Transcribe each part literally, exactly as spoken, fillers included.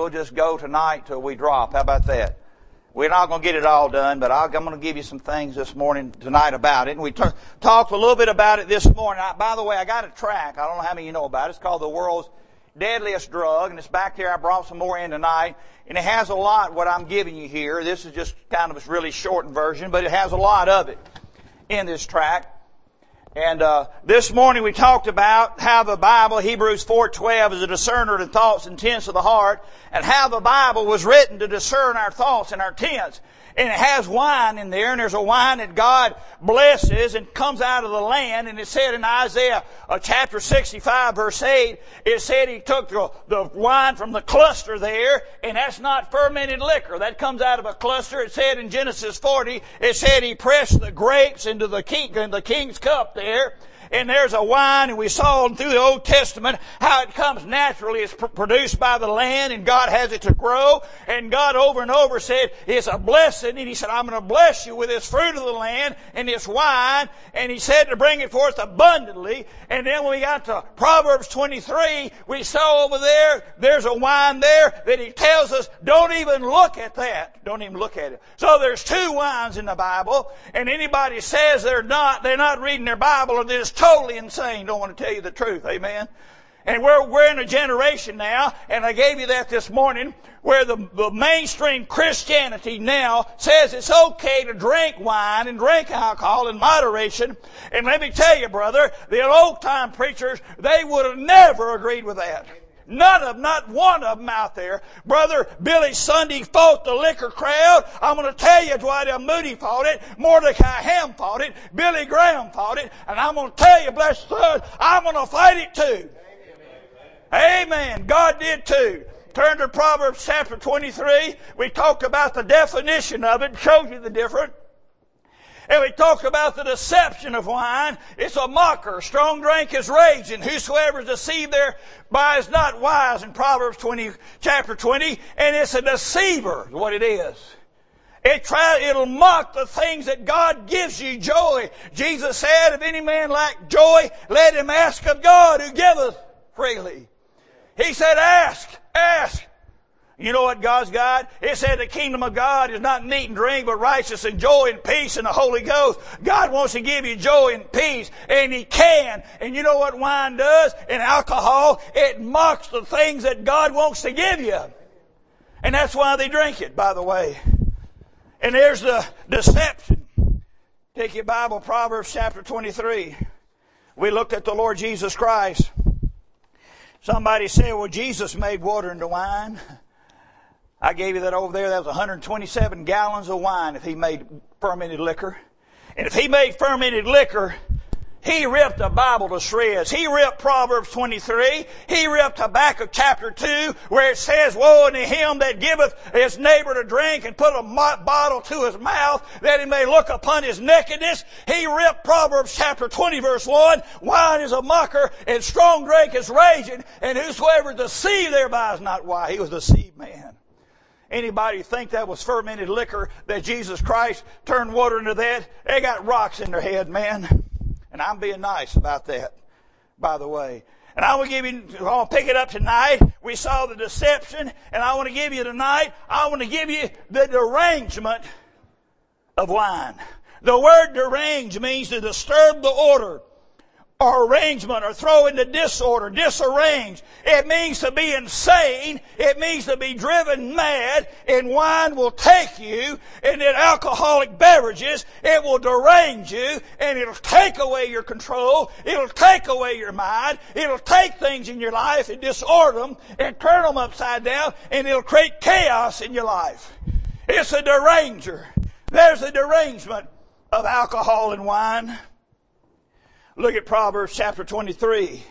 we'll just go tonight till we drop. How about that? We're not going to get it all done, but I'll, I'm going to give you some things this morning, tonight about it. And we t- talked a little bit about it this morning. I, by the way, I got a track. I don't know how many of you know about it. It's called The World's Deadliest Drug, and it's back here. I brought some more in tonight. And it has a lot what I'm giving you here. This is just kind of a really shortened version, but it has a lot of it in this track. And uh this morning we talked about how the Bible, Hebrews four twelve, is a discerner of the thoughts and intents of the heart, and how the Bible was written to discern our thoughts and our intents. And it has wine in there, and there's a wine that God blesses and comes out of the land. And it said in Isaiah uh, chapter sixty-five, verse eight, it said He took the, the wine from the cluster there, and that's not fermented liquor. That comes out of a cluster. It said in Genesis forty, it said He pressed the grapes into the king, in the king's cup there. And there's a wine, and we saw through the Old Testament how it comes naturally. It's pr- produced by the land, and God has it to grow. And God over and over said, it's a blessing. And He said, I'm going to bless you with this fruit of the land and this wine. And He said to bring it forth abundantly. And then when we got to Proverbs twenty-three, we saw over there, there's a wine there that He tells us, don't even look at that. Don't even look at it. So there's two wines in the Bible. And anybody says they're not, they're not reading their Bible, or they're just totally insane. Don't want to tell you the truth. Amen. And we're, we're in a generation now, and I gave you that this morning, where the, the mainstream Christianity now says it's okay to drink wine and drink alcohol in moderation. And let me tell you, brother, the old time preachers, they would have never agreed with that. None of them, not one of them out there. Brother Billy Sunday fought the liquor crowd. I'm going to tell you, Dwight L. Moody fought it. Mordecai Ham fought it. Billy Graham fought it. And I'm going to tell you, blessed son, I'm going to fight it too. Amen. Amen. God did too. Turn to Proverbs chapter twenty-three. We talked about the definition of it, showed you the difference. And we talked about the deception of wine. It's a mocker. Strong drink is rage, and whosoever is deceived thereby is not wise, in Proverbs twenty, chapter twenty. And it's a deceiver, is what it is. It try, it'll mock the things that God gives you joy. Jesus said, if any man lack joy, let him ask of God, who giveth freely. He said, ask, ask. You know what God's got? It said the kingdom of God is not meat and drink, but righteousness and joy and peace in the Holy Ghost. God wants to give you joy and peace, and He can. And you know what wine does? And alcohol, it mocks the things that God wants to give you. And that's why they drink it, by the way. And there's the deception. Take your Bible, Proverbs chapter twenty-three. We looked at the Lord Jesus Christ. Somebody said, well, Jesus made water into wine. I gave you that over there. That was one hundred twenty-seven gallons of wine if He made fermented liquor. And if He made fermented liquor, He ripped the Bible to shreds. He ripped Proverbs twenty-three. He ripped Habakkuk chapter two, where it says, woe unto him that giveth his neighbor to drink and put a bottle to his mouth, that he may look upon his nakedness. He ripped Proverbs chapter twenty, verse one. Wine is a mocker, and strong drink is raging, and whosoever is deceived thereby is not wise. He was a deceived man. Anybody think that was fermented liquor, that Jesus Christ turned water into that? They got rocks in their head, man. And I'm being nice about that, by the way. And I want to give you, I want to pick it up tonight. We saw the deception, and I want to give you tonight, I want to give you the derangement of wine. The word derange means to disturb the order, or arrangement, or throw into disorder, disarrange. It means to be insane. It means to be driven mad. And wine will take you, and in alcoholic beverages, it will derange you, and it'll take away your control. It'll take away your mind. It'll take things in your life and disorder them and turn them upside down, and it'll create chaos in your life. It's a deranger. There's a derangement of alcohol and wine. Look at Proverbs chapter twenty-three.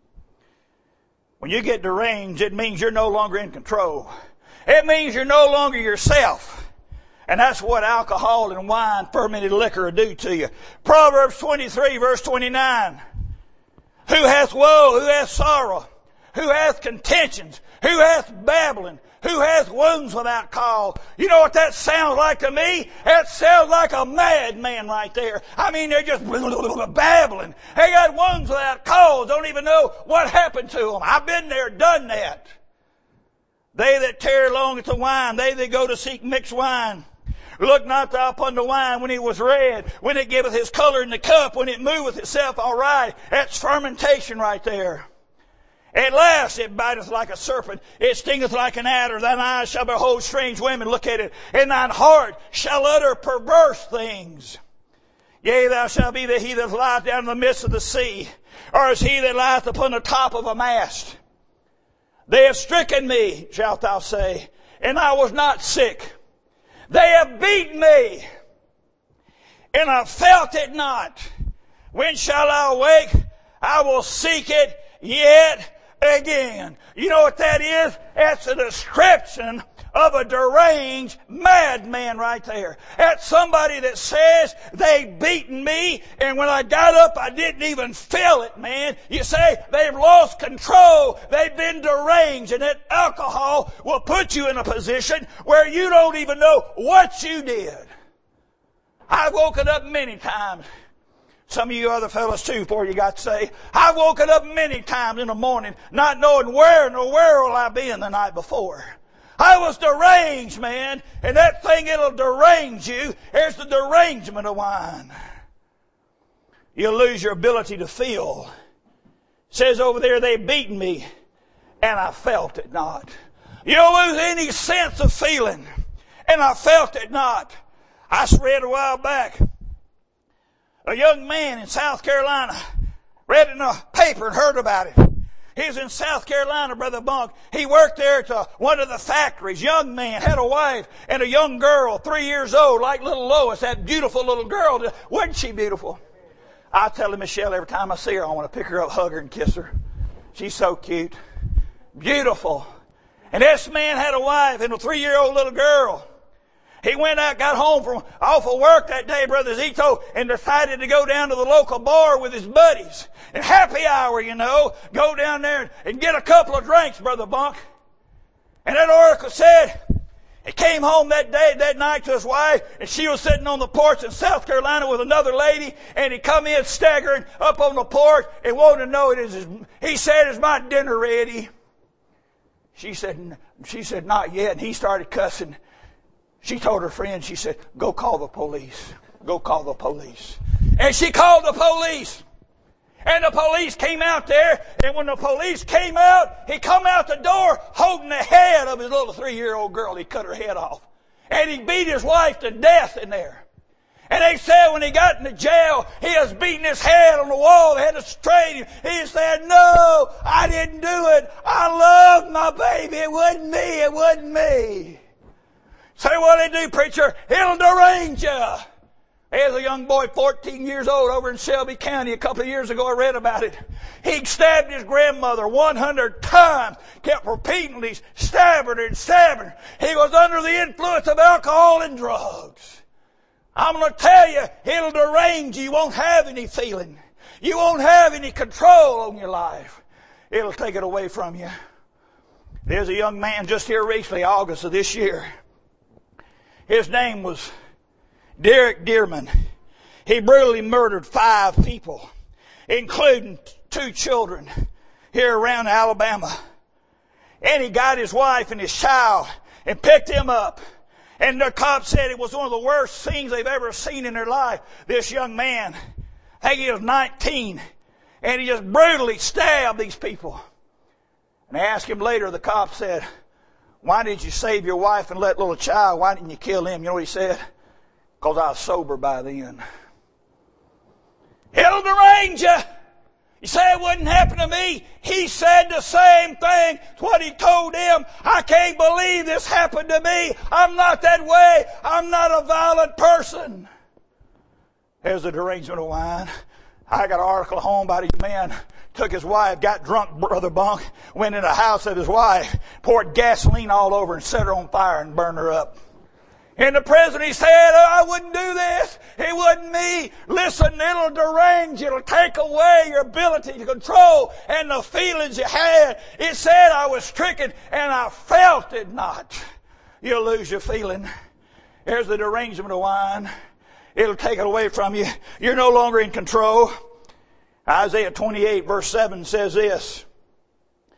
When you get deranged, it means you're no longer in control. It means you're no longer yourself. And that's what alcohol and wine, fermented liquor, will do to you. Proverbs twenty-three, verse twenty-nine. Who hath woe? Who hath sorrow? Who hath contentions? Who hath babbling? Who hath wounds without cause? You know what that sounds like to me? That sounds like a madman right there. I mean, they're just babbling. They got wounds without cause. Don't even know what happened to them. I've been there, done that. They that tarry long at the wine, they that go to seek mixed wine. Look not thou upon the wine when it was red, when it giveth his color in the cup, when it moveth itself all right. That's fermentation right there. At last it biteth like a serpent, it stingeth like an adder. Thine eyes shall behold strange women, look at it, and thine heart shall utter perverse things. Yea, thou shalt be the he that lieth down in the midst of the sea, or as he that lieth upon the top of a mast. They have stricken me, shalt thou say, and I was not sick. They have beaten me, and I felt it not. When shall I awake? I will seek it yet again. You know what that is? That's a description of a deranged madman right there. That's somebody that says they beaten me, and when I got up I didn't even feel it, man. You say they've lost control. They've been deranged, and that alcohol will put you in a position where you don't even know what you did. I've woken up many times. Some of you other fellas too, before you got saved. I've woken up many times in the morning not knowing where in the world I've been the night before. I was deranged, man, and that thing, it'll derange you. There's the derangement of wine. You'll lose your ability to feel. It says over there, they beaten me, and I felt it not. You'll lose any sense of feeling, and I felt it not. I read a while back, a young man in South Carolina read in a paper and heard about it. He was in South Carolina, Brother Bunk. He worked there at one of the factories. Young man, had a wife and a young girl, three years old, like little Lois, that beautiful little girl. Wasn't she beautiful? I tell her, Michelle, every time I see her, I want to pick her up, hug her, and kiss her. She's so cute. Beautiful. And this man had a wife and a three-year-old little girl. He went out, got home from off of work that day, Brother Zito, and decided to go down to the local bar with his buddies. And happy hour, you know, go down there and get a couple of drinks, Brother Bunk. And that article said he came home that day, that night to his wife, and she was sitting on the porch in South Carolina with another lady, and he come in staggering up on the porch and wanted to know it is. He said, "Is my dinner ready?" She said, "She said not yet." And he started cussing. She told her friend, she said, "Go call the police. Go call the police." And she called the police. And the police came out there. And when the police came out, he come out the door holding the head of his little three-year-old girl. He cut her head off. And he beat his wife to death in there. And they said when he got into jail, he was beating his head on the wall. They had to straighten him. He said, "No, I didn't do it. I loved my baby. It wasn't me. It wasn't me." Say, "What'll they do, preacher?" "It'll derange you." There's a young boy, fourteen years old, over in Shelby County. A couple of years ago, I read about it. He stabbed his grandmother one hundred times. Kept repeatedly stabbing her and stabbing her. He was under the influence of alcohol and drugs. I'm going to tell you, it'll derange you. You won't have any feeling. You won't have any control on your life. It'll take it away from you. There's a young man just here recently, August of this year. His name was Derek Dearman. He brutally murdered five people, including two children here around Alabama. And he got his wife and his child and picked him up. And the cops said it was one of the worst things they've ever seen in their life. This young man, I think he was nineteen, and he just brutally stabbed these people. And they asked him later, the cops said, "Why did you save your wife and let little child? Why didn't you kill him?" You know what he said? "Because I was sober by then." It'll derange you. You say it wouldn't happen to me. He said the same thing. It's what he told them. "I can't believe this happened to me. I'm not that way. I'm not a violent person." There's the derangement of wine. I got an article at home about a man took his wife, got drunk, Brother Bunk, went in the house of his wife, poured gasoline all over and set her on fire and burned her up. And the president, he said, "Oh, I wouldn't do this. It wasn't me." Listen, it'll derange you. It'll take away your ability to control and the feelings you had. It said, "I was stricken and I felt it not." You'll lose your feeling. There's the derangement of wine. It'll take it away from you. You're no longer in control. Isaiah twenty-eight verse seven says this,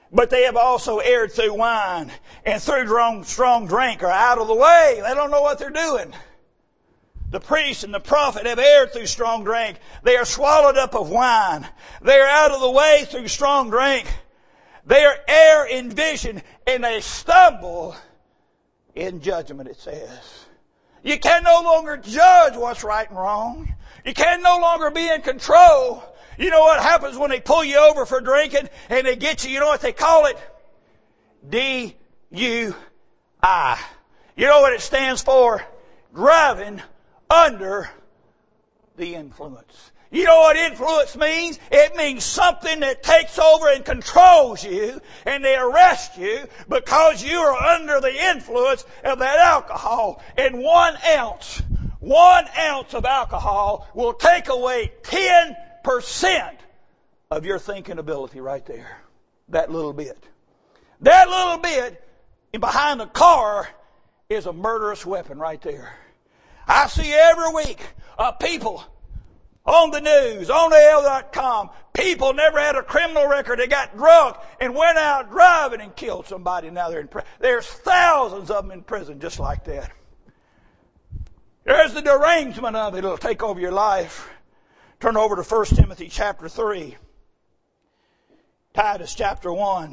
But they have also erred through wine, and through strong, strong drink are out of the way. They don't know what they're doing. The priest and the prophet have erred through strong drink. They are swallowed up of wine. They are out of the way through strong drink. They are err in vision, and they stumble in judgment, it says. You can no longer judge what's right and wrong. You can no longer be in control. You know what happens when they pull you over for drinking and they get you, you know what they call it? D U I. You know what it stands for? Driving under the influence. You know what influence means? It means something that takes over and controls you, and they arrest you because you are under the influence of that alcohol. And one ounce, one ounce of alcohol will take away ten percent of your thinking ability right there. That little bit. That little bit behind the car is a murderous weapon right there. I see every week uh, people on the news, on A L dot com, people never had a criminal record. They got drunk and went out driving and killed somebody. Now they're in prison. There's thousands of them in prison just like that. There's the derangement of it. It'll take over your life. Turn over to First Timothy chapter three. Titus chapter one.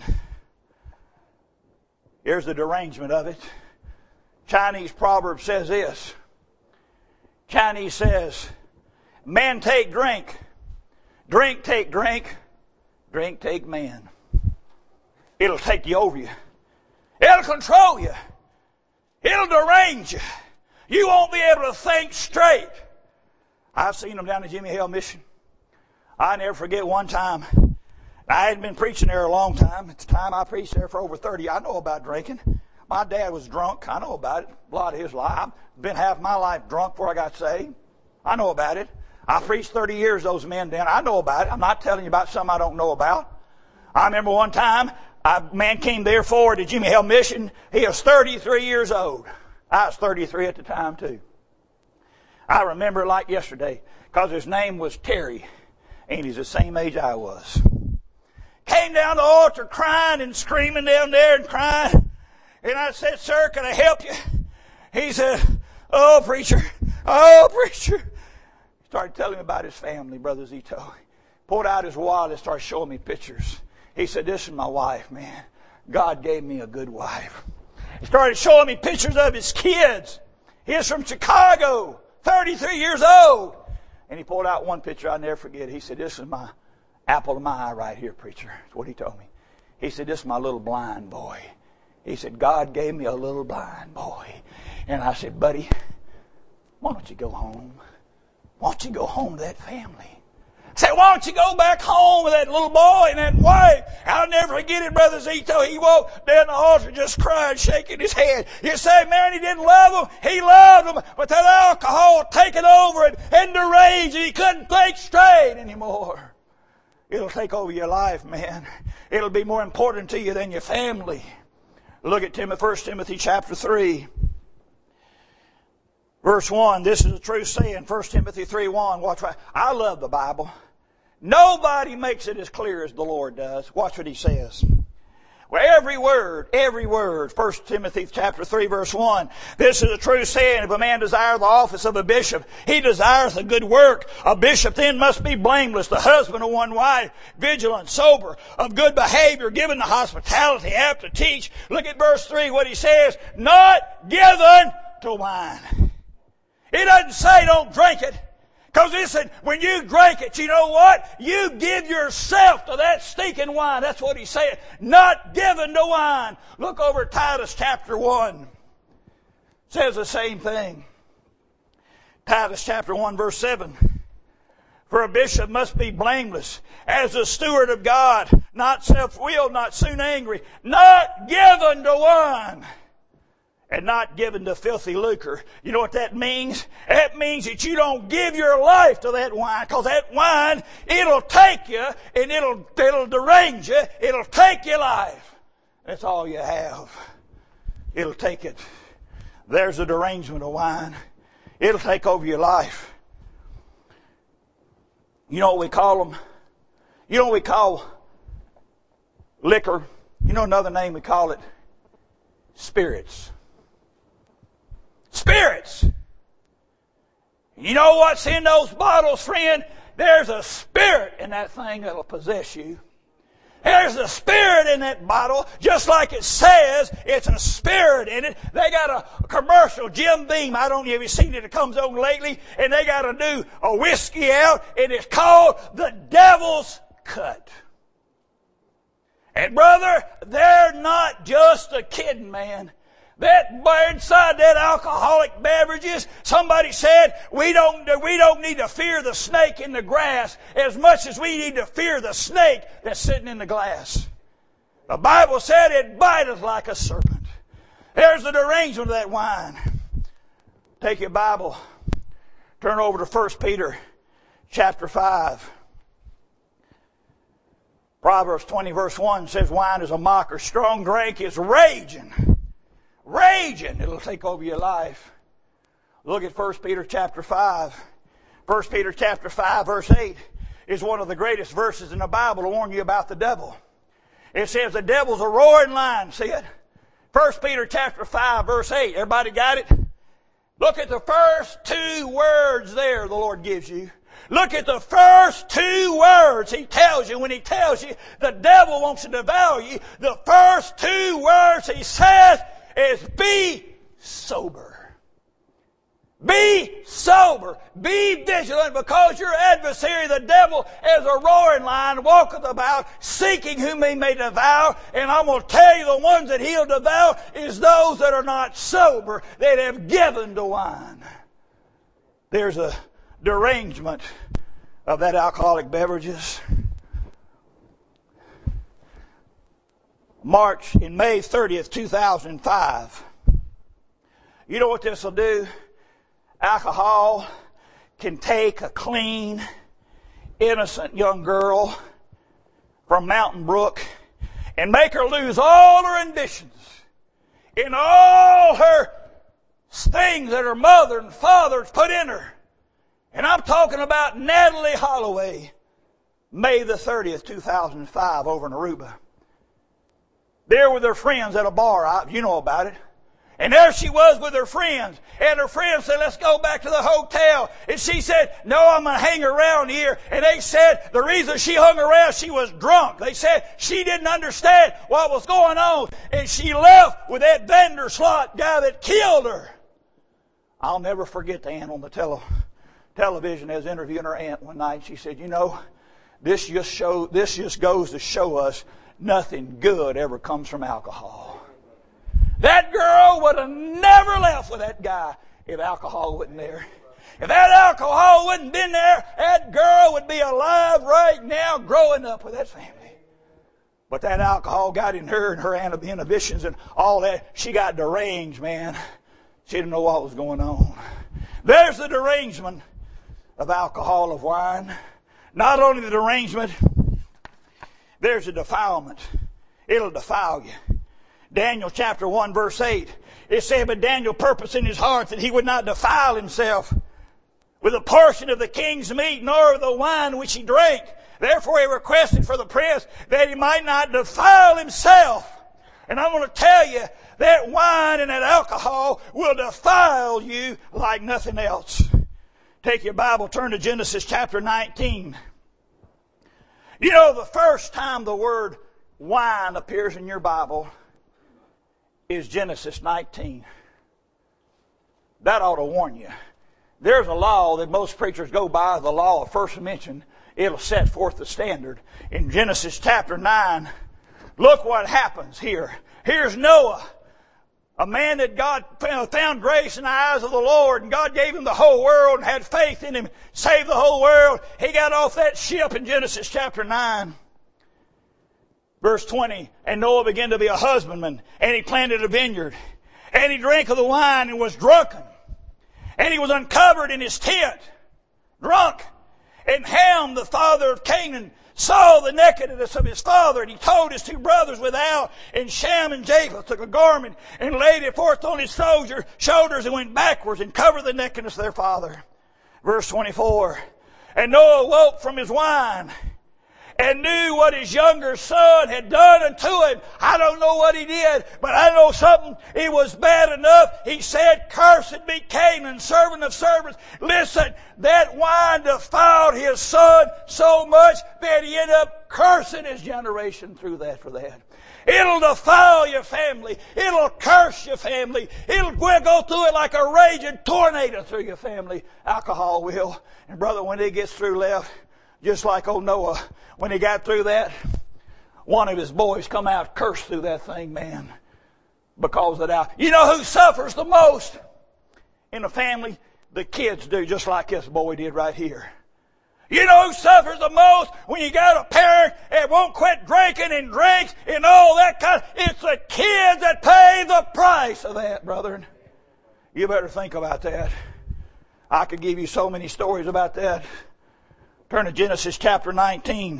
Here's the derangement of it. Chinese proverb says this. Chinese says, man take drink, drink take drink, drink take man. It'll take you over you. It'll control you. It'll derange you. You won't be able to think straight. I've seen them down at Jimmy Hill Mission. I never forget one time. I hadn't been preaching there a long time. At the time I preached there for over thirty. I know about drinking. My dad was drunk. I know about it. A lot of his life. I've been half my life drunk before I got saved. I know about it. I preached thirty years those men down. I know about it. I'm not telling you about something I don't know about. I remember one time a man came there forward to Jimmy Hill Mission. He was thirty-three years old. I was thirty-three at the time too. I remember it like yesterday because his name was Terry and he's the same age I was. Came down the altar crying and screaming down there and crying. And I said, sir, can I help you? He said, oh, preacher, oh, preacher. He started telling me about his family, Brother Zito. Pulled out his wallet and started showing me pictures. He said, this is my wife, man. God gave me a good wife. He started showing me pictures of his kids. He's from Chicago, thirty-three years old. And he pulled out one picture I'll never forget. He said, this is my apple of my eye right here, preacher. That's what he told me. He said, this is my little blind boy. He said, God gave me a little blind boy. And I said, buddy, why don't you go home? Why don't you go home to that family? I said, why don't you go back home with that little boy and that wife? I'll never forget it, Brother Zito. He walked down the altar just crying, shaking his head. You say, man, he didn't love them. He loved them. But that alcohol had taken over and, and deranged and he couldn't think straight anymore. It'll take over your life, man. It'll be more important to you than your family. Look at Tim, First Timothy chapter three. Verse one, this is a true saying, First Timothy three one. Watch right. I love the Bible. Nobody makes it as clear as the Lord does. Watch what he says. Well, every word, every word, First Timothy chapter three verse one. This is a true saying, if a man desire the office of a bishop, he desires a good work. A bishop then must be blameless, the husband of one wife, vigilant, sober, of good behavior, given to hospitality, apt to teach. Look at verse three, what he says, not given to wine. He doesn't say don't drink it. Because listen, when you drink it, you know what? You give yourself to that stinking wine. That's what he's saying. Not given to wine. Look over at Titus chapter one. It says the same thing. Titus chapter one verse seven. For a bishop must be blameless, as a steward of God, not self-willed, not soon angry, not given to wine, and not given to filthy lucre. You know what that means? That means that you don't give your life to that wine, because that wine, it'll take you and it'll, it'll derange you. It'll take your life. That's all you have. It'll take it. There's a derangement of wine. It'll take over your life. You know what we call them? You know what we call liquor? You know another name we call it? Spirits. Spirits. You know what's in those bottles, friend? There's a spirit in that thing that'll possess you. There's a spirit in that bottle, just like it says it's a spirit in it. They got a commercial, Jim Beam, I don't know if you've seen it, it comes on lately, and they got a new a whiskey out, and it's called the Devil's Cut. And brother, they're not just a kidding, man. That inside that alcoholic beverages, somebody said we don't we don't need to fear the snake in the grass as much as we need to fear the snake that's sitting in the glass. The Bible said it biteth like a serpent. There's the derangement of that wine. Take your Bible, turn over to First Peter chapter five. Proverbs twenty verse one says wine is a mocker, strong drink is raging. Raging, it'll take over your life. Look at First Peter chapter five. First Peter chapter five verse eight is one of the greatest verses in the Bible to warn you about the devil. It says the devil's a roaring lion, see it? First Peter chapter five verse eight. Everybody got it? Look at the first two words there the Lord gives you. Look at the first two words He tells you when He tells you the devil wants to devour you. The first two words He says is be sober. Be sober. Be vigilant, because your adversary, the devil, as a roaring lion, walketh about, seeking whom he may devour. And I'm going to tell you, the ones that he'll devour is those that are not sober, that have given to wine. There's a derangement of that alcoholic beverages. March, in May thirtieth, two thousand five. You know what this will do? Alcohol can take a clean, innocent young girl from Mountain Brook and make her lose all her ambitions in all her things that her mother and father put in her. And I'm talking about Natalie Holloway, May the thirtieth, two thousand five, over in Aruba. There with her friends at a bar, you know about it. And there she was with her friends. And her friends said, let's go back to the hotel. And she said, no, I'm going to hang around here. And they said the reason she hung around, she was drunk. They said she didn't understand what was going on. And she left with that Vanderslot guy that killed her. I'll never forget the aunt on the tele, television as interviewing her aunt one night. She said, you know, this just show, this just goes to show us nothing good ever comes from alcohol. That girl would have never left with that guy if alcohol wasn't there. If that alcohol wouldn't been there, that girl would be alive right now growing up with that family. But that alcohol got in her and her inhibitions and all that. She got deranged, man. She didn't know what was going on. There's the derangement of alcohol, of wine. Not only the derangement, there's a defilement. It'll defile you. Daniel chapter one verse eight. It said, but Daniel purposed in his heart that he would not defile himself with a portion of the king's meat, nor of the wine which he drank. Therefore he requested for the prince that he might not defile himself. And I'm going to tell you, that wine and that alcohol will defile you like nothing else. Take your Bible, turn to Genesis chapter nineteen. You know, the first time the word wine appears in your Bible is Genesis nineteen. That ought to warn you. There's a law that most preachers go by, the law of first mention. It'll set forth the standard. In Genesis chapter nine, look what happens here. Here's Noah, a man that God found grace in the eyes of the Lord, and God gave him the whole world and had faith in him, saved the whole world. He got off that ship in Genesis chapter nine. Verse twenty, and Noah began to be a husbandman, and he planted a vineyard, and he drank of the wine and was drunken, and he was uncovered in his tent, drunk. And Ham, the father of Canaan, saw the nakedness of his father, and he told his two brothers without, and Shem and Japheth took a garment and laid it forth on his soldier, shoulders and went backwards and covered the nakedness of their father. Verse twenty-four, and Noah woke from his wine, and knew what his younger son had done unto him. I don't know what he did, but I know something. It was bad enough. He said, "Cursed be Canaan, servant of servants." Listen, that wine defiled his son so much that he ended up cursing his generation through that for that. It'll defile your family. It'll curse your family. It'll go through it like a raging tornado through your family. Alcohol will. And brother, when it gets through left, just like old Noah, when he got through that, one of his boys come out cursed through that thing, man, because of that. You know who suffers the most in the family? The kids do, just like this boy did right here. You know who suffers the most when you got a parent that won't quit drinking and drinks and all that kind of... It's the kids that pay the price of that, brethren. You better think about that. I could give you so many stories about that. Turn to Genesis chapter nineteen.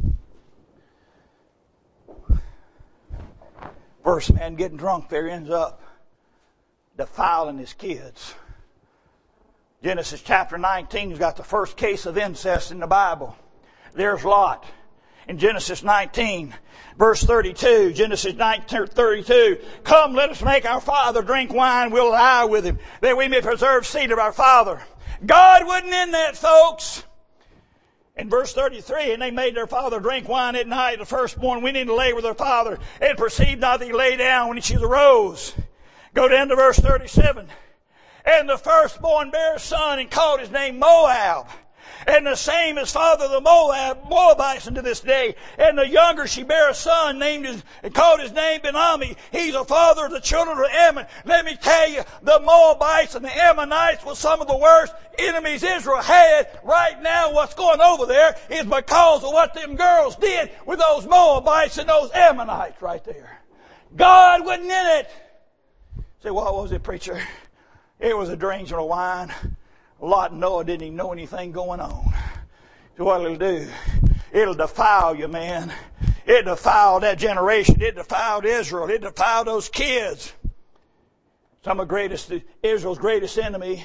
First man getting drunk there ends up defiling his kids. Genesis chapter nineteen has got the first case of incest in the Bible. There's Lot. In Genesis nineteen, verse thirty-two, Genesis nineteen, thirty-two, "Come, let us make our father drink wine, we'll lie with him, that we may preserve seed of our father." God wasn't in that, folks. In verse thirty-three, "And they made their father drink wine at night. The firstborn went in to lay with her father, and perceived not that he lay down when she arose." Go down to verse thirty-seven. "And the firstborn bare a son, and called his name Moab. And the same is father of the Moab, Moabites unto this day. And the younger she bare a son, named his, and called his name Ben-Ami. He's the father of the children of Ammon." Let me tell you, the Moabites and the Ammonites were some of the worst enemies Israel had. Right now, what's going over there is because of what them girls did with those Moabites and those Ammonites right there. God wasn't in it. Say, what was it, preacher? It was a derangement of wine. Lot and Noah didn't even know anything going on. So what it'll do, it'll defile you, man. It defiled that generation. It defiled Israel. It defiled those kids. Some of greatest, Israel's greatest enemy.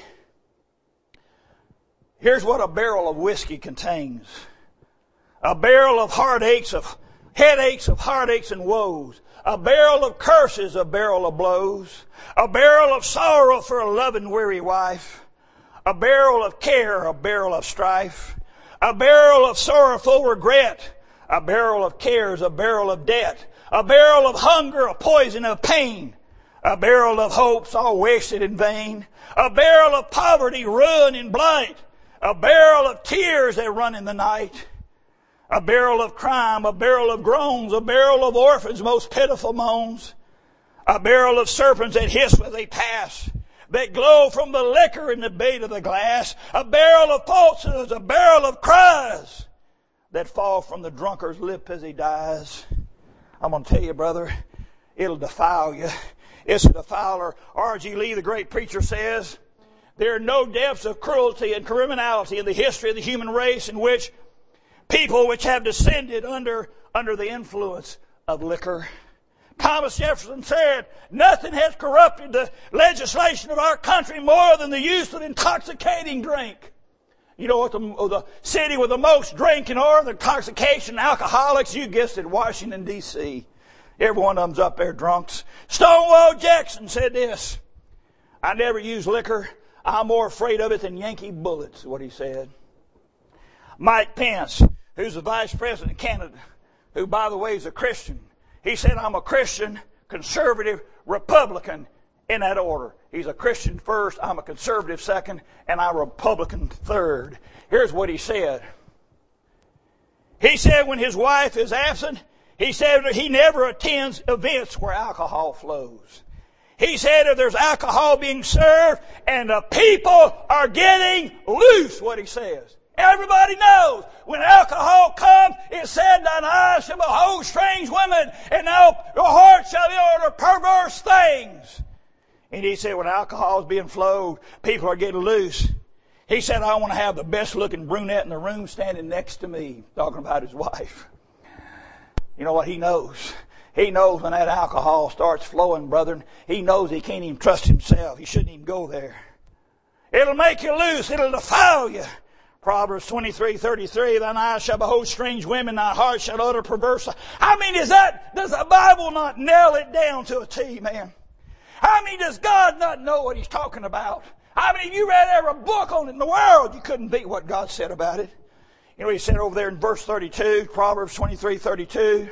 Here's what a barrel of whiskey contains. A barrel of heartaches, of headaches, of heartaches and woes. A barrel of curses, a barrel of blows. A barrel of sorrow for a loving, weary wife. A barrel of care, a barrel of strife. A barrel of sorrowful regret. A barrel of cares, a barrel of debt. A barrel of hunger, a poison of pain. A barrel of hopes, all wasted in vain. A barrel of poverty, ruin and blight. A barrel of tears that run in the night. A barrel of crime, a barrel of groans, a barrel of orphans' most pitiful moans. A barrel of serpents that hiss as they pass, that glow from the liquor in the bait of the glass. A barrel of falsehoods, a barrel of cries that fall from the drunkard's lip as he dies. I'm going to tell you, brother, it'll defile you. It's a defiler. R G Lee, the great preacher, says, "There are no depths of cruelty and criminality in the history of the human race in which people which have descended under, under the influence of liquor." Thomas Jefferson said, "Nothing has corrupted the legislation of our country more than the use of intoxicating drink." You know what the, the city with the most drinking or the intoxication alcoholics? You guessed it, Washington, D C Every one of them's up there drunks. Stonewall Jackson said this, "I never use liquor. I'm more afraid of it than Yankee bullets," is what he said. Mike Pence, who's the vice president of Canada, who, by the way, is a Christian, he said, "I'm a Christian, conservative, Republican," in that order. He's a Christian first, I'm a conservative second, and I'm a Republican third. Here's what he said. He said when his wife is absent, he said he never attends events where alcohol flows. He said if there's alcohol being served and the people are getting loose, what he says. Everybody knows when alcohol comes, it said, "Thine eyes shall behold strange women, and now your heart shall be order perverse things." And he said when alcohol is being flowed, people are getting loose. He said, "I want to have the best looking brunette in the room standing next to me," talking about his wife. You know what he knows? He knows when that alcohol starts flowing, brethren, he knows he can't even trust himself. He shouldn't even go there. It'll make you loose. It'll defile you. Proverbs twenty-three thirty-three, thine eyes shall behold strange women, thy heart shall utter perverse. I mean, is that, does the Bible not nail it down to a T, man? I mean, does God not know what He's talking about? I mean, if you read every book on it in the world, you couldn't beat what God said about it. You know what He said over there in verse thirty-two, Proverbs twenty-three thirty-two?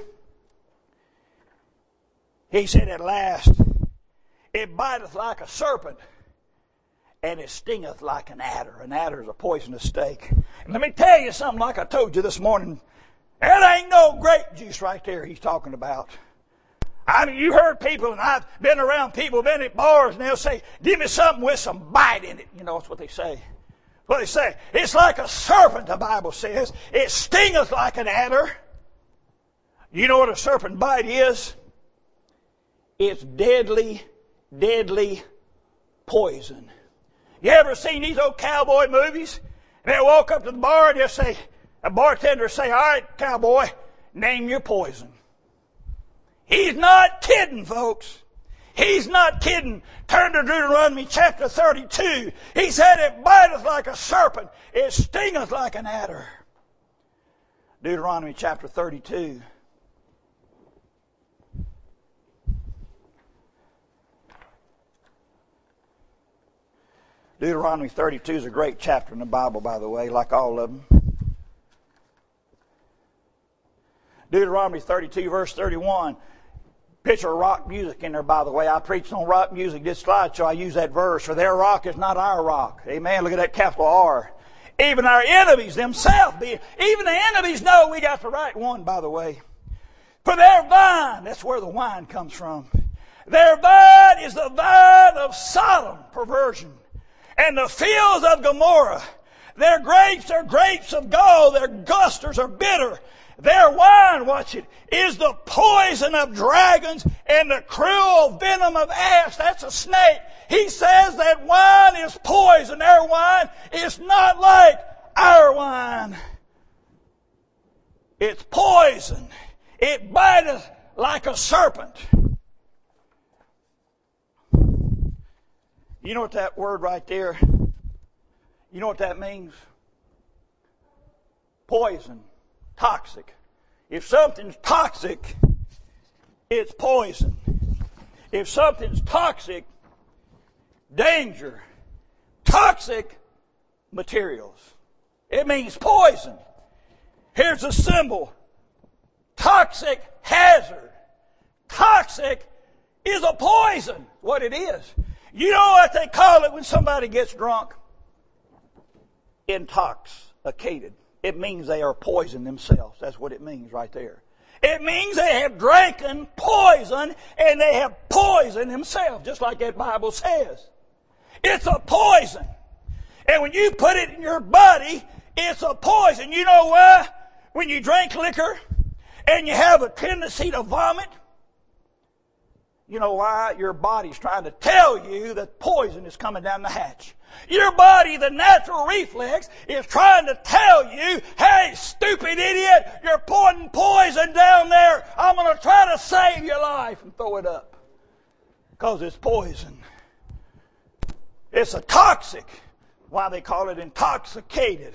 He said, at last, it biteth like a serpent, and it stingeth like an adder. An adder is a poisonous snake. And let me tell you something like I told you this morning. That ain't no grape juice right there He's talking about. I mean, you heard people, and I've been around people, been at bars, and they'll say, give me something with some bite in it. You know, that's what they say. What they say. It's like a serpent, the Bible says. It stingeth like an adder. You know what a serpent bite is? It's deadly, deadly poison. You ever seen these old cowboy movies? And they walk up to the bar and they'll say, a bartender will say, all right, cowboy, name your poison. He's not kidding, folks. He's not kidding. Turn to Deuteronomy chapter thirty-two. He said, it biteth like a serpent. It stingeth like an adder. Deuteronomy chapter thirty-two. Deuteronomy thirty-two is a great chapter in the Bible, by the way, like all of them. Deuteronomy thirty-two, verse thirty-one. Picture of rock music in there, by the way. I preached on rock music this slideshow. I use that verse. For their rock is not our rock. Amen. Look at that capital R. Even our enemies themselves, be, even the enemies know we got the right one, by the way. For their vine, that's where the wine comes from. Their vine is the vine of Sodom, perversion. And the fields of Gomorrah. Their grapes are grapes of gall. Their gusters are bitter. Their wine, watch it, is the poison of dragons and the cruel venom of asps. That's a snake. He says that wine is poison. Their wine is not like our wine. It's poison. It biteth like a serpent. You know what that word right there, you know what that means? Poison. Toxic. If something's toxic, it's poison. If something's toxic, danger. Toxic materials. It means poison. Here's a symbol. Toxic hazard. Toxic is a poison. What it is. You know what they call it when somebody gets drunk? Intoxicated. It means they are poison themselves. That's what it means right there. It means they have drinking poison and they have poisoned themselves, just like that Bible says. It's a poison. And when you put it in your body, it's a poison. You know why? When you drink liquor and you have a tendency to vomit, you know why? Your body's trying to tell you that poison is coming down the hatch. Your body, the natural reflex, is trying to tell you, hey, stupid idiot, you're pouring poison down there. I'm going to try to save your life and throw it up. Because it's poison. It's a toxic. Why they call it intoxicated.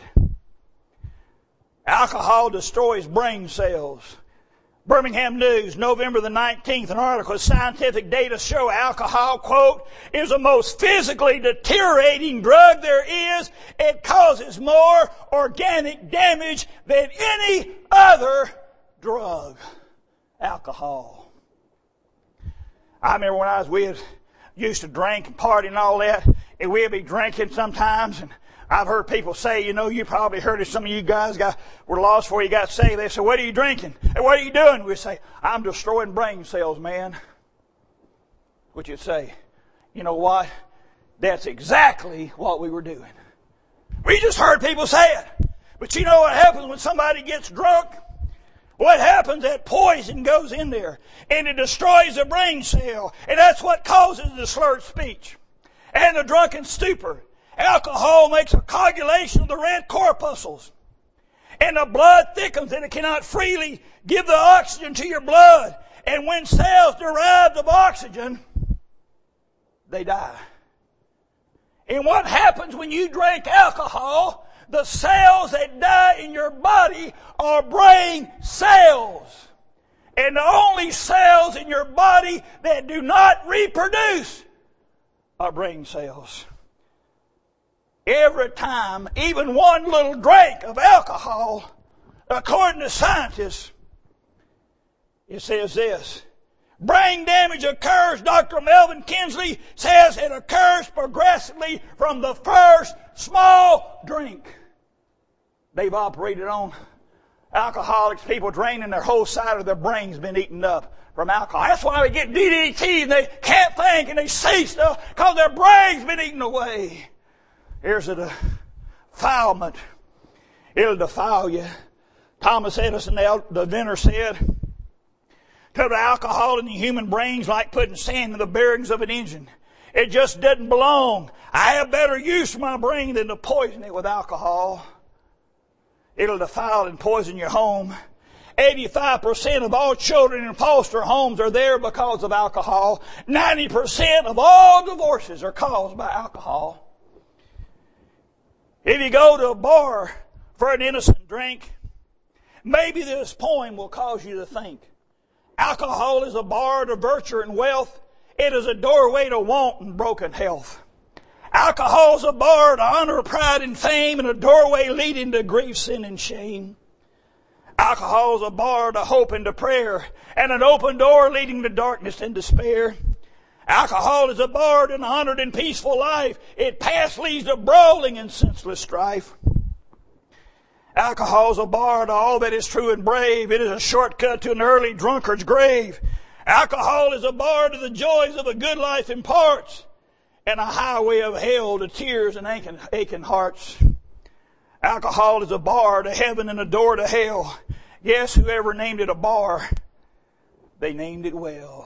Alcohol destroys brain cells. Birmingham News, November the nineteenth, an article, scientific data show alcohol, quote, is the most physically deteriorating drug there is. It causes more organic damage than any other drug. Alcohol. I remember when I was with, used to drink and party and all that, and we'd be drinking sometimes, and I've heard people say, you know, you probably heard it. Some of you guys got were lost before you got saved. They say, what are you drinking? Hey, what are you doing? We say, I'm destroying brain cells, man. What you'd say, you know what? That's exactly what we were doing. We just heard people say it. But you know what happens when somebody gets drunk? What happens? That poison goes in there and it destroys the brain cell. And that's what causes the slurred speech and the drunken stupor. Alcohol makes a coagulation of the red corpuscles. And the blood thickens and it cannot freely give the oxygen to your blood. And when cells derived of oxygen, they die. And what happens when you drink alcohol? the cells that die in your body are brain cells. And the only cells in your body that do not reproduce are brain cells. Every time, even one little drink of alcohol, according to scientists, it says this: brain damage occurs, Doctor Melvin Kinsley says it occurs progressively from the first small drink. They've operated on alcoholics, people draining their whole side of their brains been eaten up from alcohol. That's why they get D D T and they can't think and they see stuff because their brain's been eaten away. Here's a defilement. It'll defile you. Thomas Edison, the inventor, said, to the alcohol in the human brain's like putting sand in the bearings of an engine. It just doesn't belong. I have better use for my brain than to poison it with alcohol. It'll defile and poison your home. eighty-five percent of all children in foster homes are there because of alcohol. ninety percent of all divorces are caused by alcohol. If you go to a bar for an innocent drink, maybe this poem will cause you to think. Alcohol is a bar to virtue and wealth. It is a doorway to want and broken health. Alcohol is a bar to honor, pride, and fame, and a doorway leading to grief, sin, and shame. Alcohol is a bar to hope and to prayer, and an open door leading to darkness and despair. Alcohol is a bar to an honored and peaceful life. It past leads to brawling and senseless strife. Alcohol is a bar to all that is true and brave. It is a shortcut to an early drunkard's grave. Alcohol is a bar to the joys of a good life imparts, and a highway of hell to tears and aching, aching hearts. Alcohol is a bar to heaven and a door to hell. Yes, whoever named it a bar, they named it well.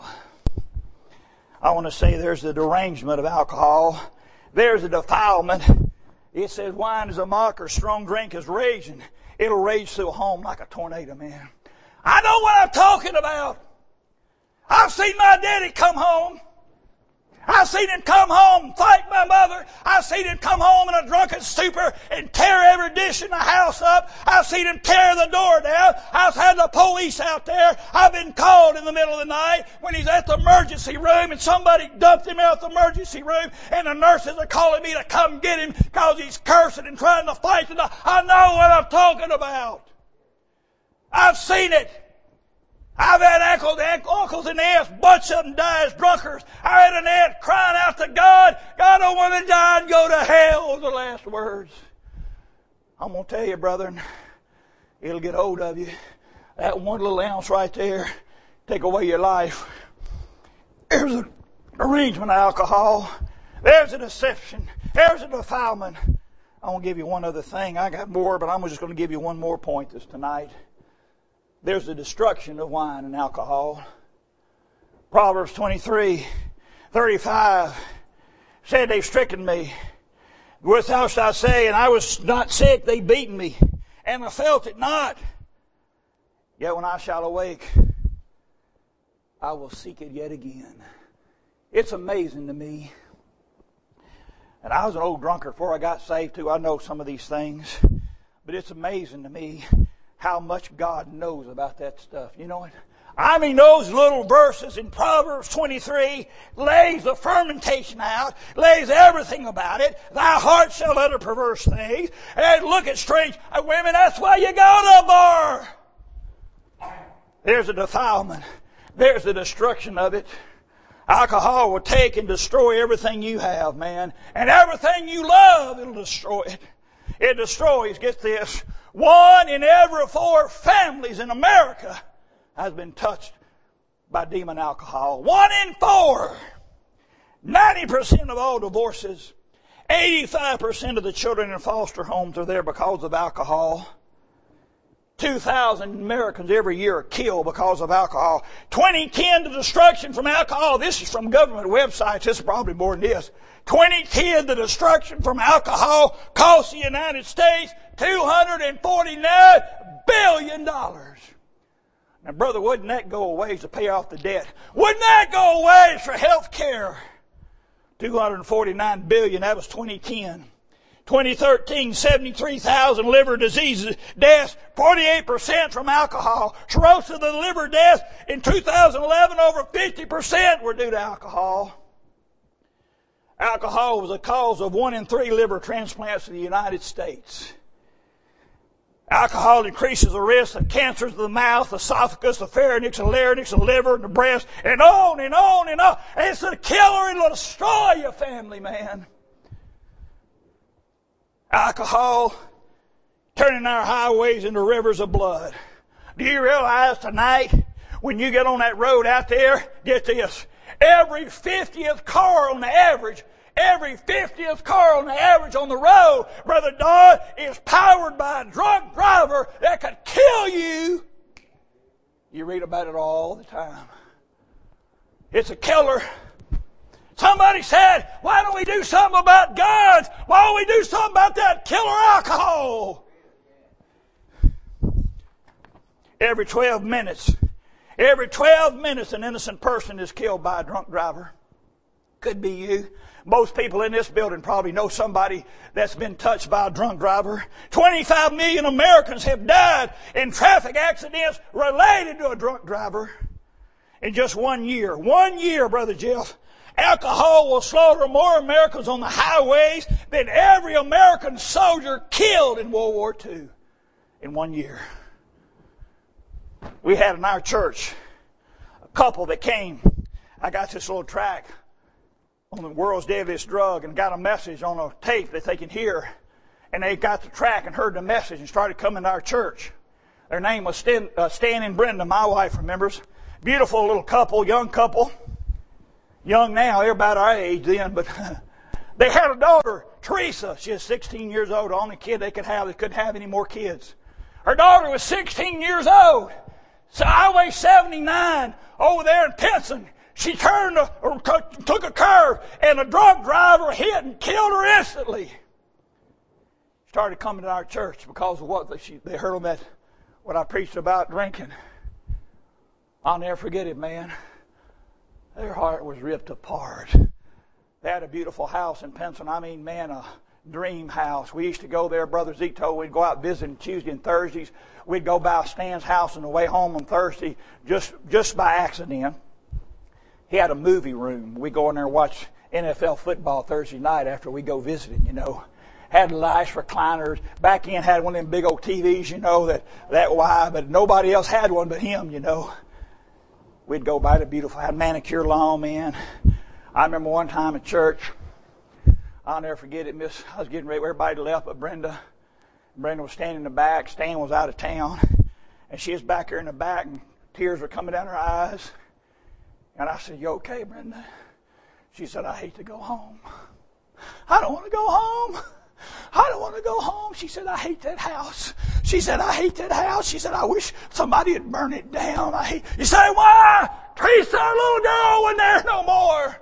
I want to say there's the derangement of alcohol. There's the defilement. It says wine is a mocker, strong drink is raging. It'll rage through a home like a tornado, man. I know what I'm talking about. I've seen my daddy come home. I've seen him come home and fight my mother. I've seen him come home in a drunken stupor and tear every dish in the house up. I've seen him tear the door down. I've had the police out there. I've been called in the middle of the night when he's at the emergency room and somebody dumped him out the emergency room and the nurses are calling me to come get him because he's cursing and trying to fight. The I know what I'm talking about. I've seen it. I've had uncles, uncles and aunts, bunch of them die as drunkards. I had an aunt crying out to God, God, I don't want to die and go to hell, was the last words. I'm going to tell you, brethren, it'll get hold of you. That one little ounce right there, take away your life. There's an arrangement of alcohol. There's a deception. There's a defilement. I want to give you one other thing. I got more, but I'm just going to give you one more point this tonight. There's the destruction of wine and alcohol. Proverbs twenty-three, thirty-five said, they've stricken me. Without shall I say, and I was not sick, they beaten me, and I felt it not. Yet when I shall awake, I will seek it yet again. It's amazing to me. And I was an old drunkard before I got saved too. I know some of these things. But it's amazing to me how much God knows about that stuff. You know it? I mean, those little verses in Proverbs twenty-three lays the fermentation out, lays everything about it. Thy heart shall utter perverse things. And look at strange women. That's why you go to a bar. There's a defilement. There's the destruction of it. Alcohol will take and destroy everything you have, man. And everything you love, it'll destroy it. It destroys, get this, one in every four families in America has been touched by demon alcohol. One in four. ninety percent of all divorces. eighty-five percent of the children in foster homes are there because of alcohol. two thousand Americans every year are killed because of alcohol. twenty ten, the destruction from alcohol. This is from government websites. This is probably more than this. twenty ten, the destruction from alcohol cost the United States two hundred forty-nine billion dollars. Now, brother, wouldn't that go away to pay off the debt? Wouldn't that go away for health care? two hundred forty-nine billion dollars, that was twenty ten. twenty thirteen, seventy-three thousand liver diseases, deaths, forty-eight percent from alcohol. Cirrhosis of the liver deaths in two thousand eleven, over fifty percent were due to alcohol. Alcohol was a cause of one in three liver transplants in the United States. Alcohol increases the risk of cancers of the mouth, esophagus, the pharynx, the larynx, the liver, and the breast, and on and on and on. And it's a killer. It'll destroy your family, man. Alcohol turning our highways into rivers of blood. Do you realize tonight, when you get on that road out there, get this, every fiftieth car on the average, every fiftieth car on the average on the road, Brother Don, is powered by a drunk driver that could kill you. You read about it all the time. It's a killer. Somebody said, why don't we do something about guns? Why don't we do something about that killer alcohol? Every twelve minutes, every twelve minutes an innocent person is killed by a drunk driver. Could be you. Most people in this building probably know somebody that's been touched by a drunk driver. twenty-five million Americans have died in traffic accidents related to a drunk driver. In just one year, one year, Brother Jeff, alcohol will slaughter more Americans on the highways than every American soldier killed in World War Two in one year. We had in our church a couple that came. I got this little tract on the world's deadliest drug and got a message on a tape that they can hear. And they got the track and heard the message and started coming to our church. Their name was Stan, uh, Stan and Brenda, my wife remembers. Beautiful little couple, young couple. Young now, they're about our age then, but they had a daughter, Teresa. She was sixteen years old, the only kid they could have. They couldn't have any more kids. Her daughter was sixteen years old. So Highway seventy-nine over there in Pinson, she turned a, or t- took a curve, and a drunk driver hit and killed her instantly. Started coming to our church because of what she, they heard on that, what I preached about drinking. I'll never forget it, man. Their heart was ripped apart. They had a beautiful house in Pinson. I mean, man, a dream house. We used to go there, Brother Zito. We'd go out visiting Tuesday and Thursdays. We'd go by Stan's house on the way home on Thursday, just just by accident. He had a movie room. We go in there and watch N F L football Thursday night after we go visiting, you know. Had nice recliners. Back in had one of them big old T Vs, you know, that, that wide, but nobody else had one but him, you know. We'd go by the beautiful, had manicure lawn, man. I remember one time at church, I'll never forget it, Miss, I was getting ready, everybody left but Brenda. Brenda was standing in the back, Stan was out of town, and she was back here in the back, and tears were coming down her eyes. And I said, you okay, Brenda? She said, I hate to go home. I don't want to go home. I don't want to go home. She said, I hate that house. She said, I hate that house. She said, I wish somebody had burned it down. I hate. You say, why? Teresa, our little girl, wasn't there no more.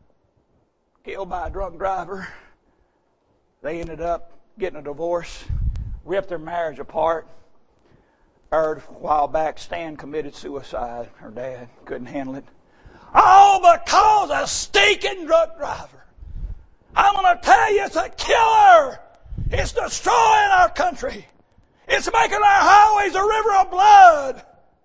Killed by a drunk driver. They ended up getting a divorce, ripped their marriage apart. Heard a while back, Stan committed suicide. Her dad couldn't handle it. All because a stinking drunk driver. I'm going to tell you, it's a killer. It's destroying our country. It's making our highways a river of blood.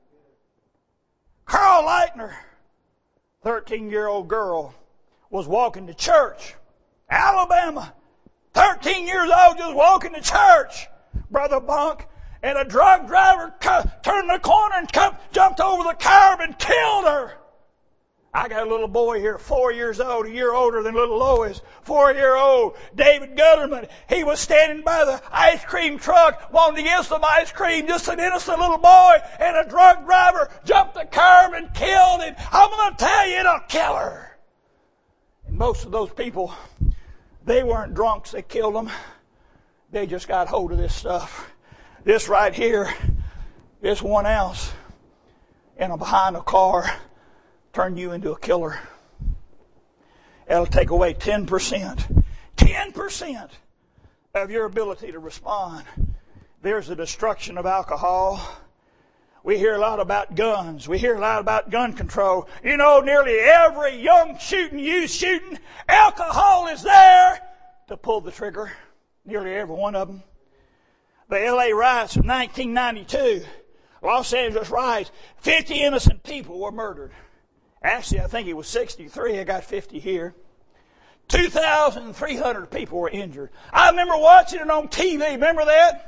Carl Leitner, thirteen-year-old girl, was walking to church. Alabama, thirteen years old, just walking to church. Brother Bunk, and a drunk driver cu- turned the corner and cu- jumped over the curb and killed her. I got a little boy here, four years old, a year older than little Lois, four-year-old David Gutterman. He was standing by the ice cream truck wanting to get some ice cream, just an innocent little boy, and a drunk driver jumped the curb and killed him. I'm going to tell you, it'll kill her. And most of those people, they weren't drunks that killed them. They just got hold of this stuff. This right here, this one ounce in a behind a car, turn you into a killer. It'll take away ten percent. ten percent of your ability to respond. There's the destruction of alcohol. We hear a lot about guns. We hear a lot about gun control. You know, nearly every young shooting, youth shooting, alcohol is there to pull the trigger. nearly every one of them. The L A riots of nineteen ninety-two, Los Angeles riots, fifty innocent people were murdered. Actually, I think it was sixty-three. I got fifty here. two thousand three hundred people were injured. I remember watching it on T V. Remember that?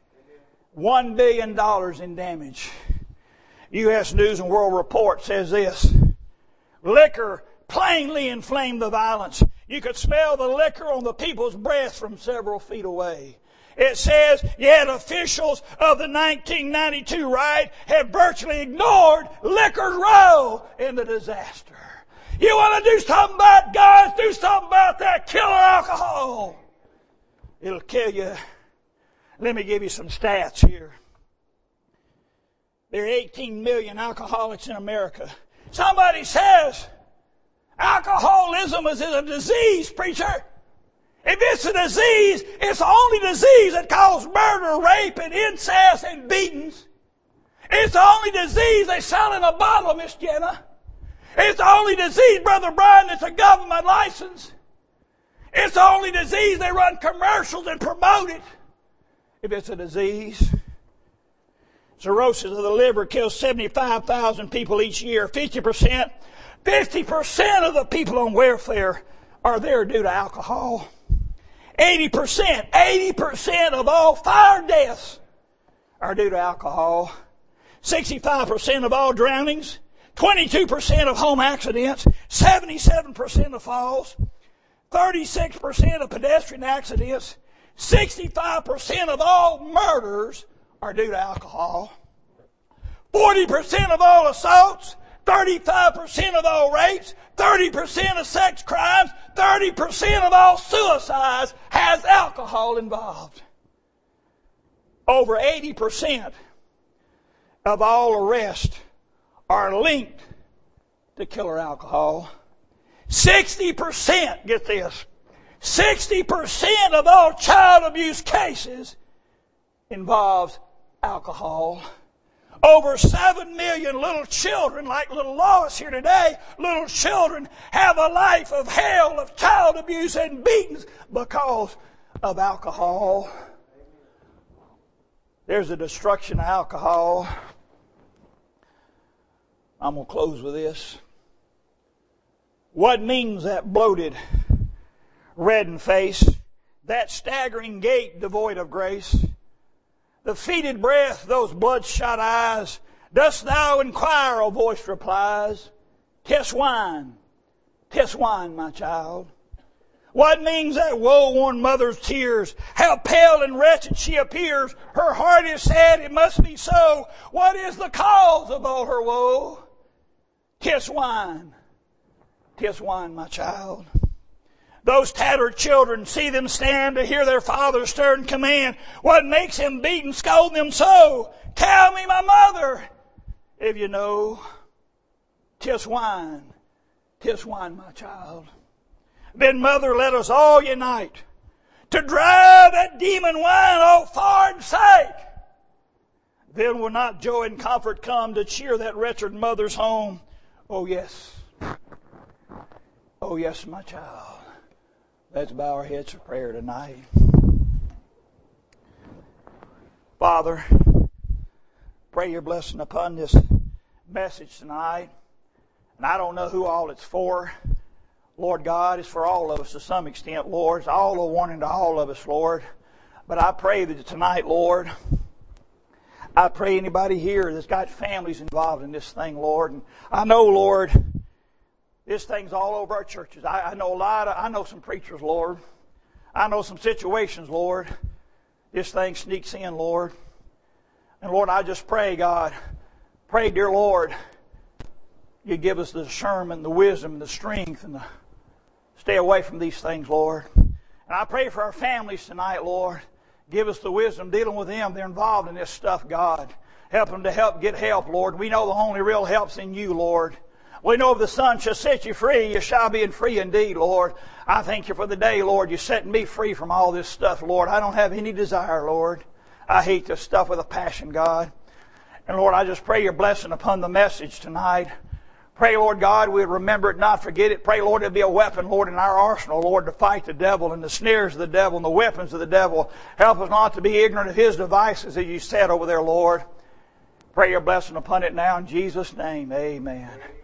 One billion dollars in damage. U S News and World Report says this. Liquor plainly inflamed the violence. You could smell the liquor on the people's breath from several feet away. It says, yet officials of the nineteen ninety-two riot have virtually ignored liquor's role in the disaster. You want to do something about guns? Do something about that killer alcohol. It'll kill you. Let me give you some stats here. There are eighteen million alcoholics in America. Somebody says alcoholism is a disease, preacher. If it's a disease, it's the only disease that causes murder, rape, and incest, and beatings. It's the only disease they sell in a bottle, Miss Jenna. It's the only disease, Brother Brian, that's a government license. It's the only disease they run commercials and promote it. If it's a disease. Cirrhosis of the liver kills seventy-five thousand people each year. fifty percent, fifty percent of the people on welfare are there due to alcohol. eighty percent, eighty percent of all fire deaths are due to alcohol. sixty-five percent of all drownings, twenty-two percent of home accidents, seventy-seven percent of falls, thirty-six percent of pedestrian accidents, sixty-five percent of all murders are due to alcohol. forty percent of all assaults, thirty-five percent of all rapes, thirty percent of sex crimes, thirty percent of all suicides has alcohol involved. Over eighty percent of all arrests are linked to killer alcohol. sixty percent, get this, sixty percent of all child abuse cases involves alcohol. Over seven million little children, like little Lois here today, little children have a life of hell, of child abuse and beatings because of alcohol. There's a destruction of alcohol. I'm going to close with this. What means that bloated, reddened face, that staggering gait devoid of grace? The fetid breath, those bloodshot eyes. Dost thou inquire, a voice replies. "'Tis wine, 'tis wine, my child." What means that woe-worn mother's tears? How pale and wretched she appears. Her heart is sad, it must be so. What is the cause of all her woe? "'Tis wine, 'tis wine, my child." Those tattered children, see them stand to hear their father's stern command. What makes him beat and scold them so? Tell me, my mother, if you know. "'Tis wine, 'tis wine, my child." Then, mother, let us all unite to drive that demon wine off far and sight. Then will not joy and comfort come to cheer that wretched mother's home? Oh, yes. Oh, yes, my child. Let's bow our heads for prayer tonight. Father, pray your blessing upon this message tonight. And I don't know who all it's for. Lord God, it's for all of us to some extent, Lord. It's all a warning to all of us, Lord. But I pray that tonight, Lord, I pray anybody here that's got families involved in this thing, Lord. And I know, Lord, this thing's all over our churches. I, I know a lot of, I know some preachers, Lord. I know some situations, Lord. This thing sneaks in, Lord. And Lord, I just pray, God, pray, dear Lord, you give us the discernment, the wisdom, the strength, and the stay away from these things, Lord. And I pray for our families tonight, Lord. Give us the wisdom dealing with them. They're involved in this stuff, God. Help them to help get help, Lord. We know the only real help's in you, Lord. We know if the Son shall set you free, you shall be free indeed, Lord. I thank you for the day, Lord. You're setting me free from all this stuff, Lord. I don't have any desire, Lord. I hate this stuff with a passion, God. And Lord, I just pray your blessing upon the message tonight. Pray, Lord God, we'd remember it, not forget it. Pray, Lord, it'll be a weapon, Lord, in our arsenal, Lord, to fight the devil and the snares of the devil and the weapons of the devil. Help us not to be ignorant of his devices, as you said over there, Lord. Pray your blessing upon it now in Jesus' name. Amen.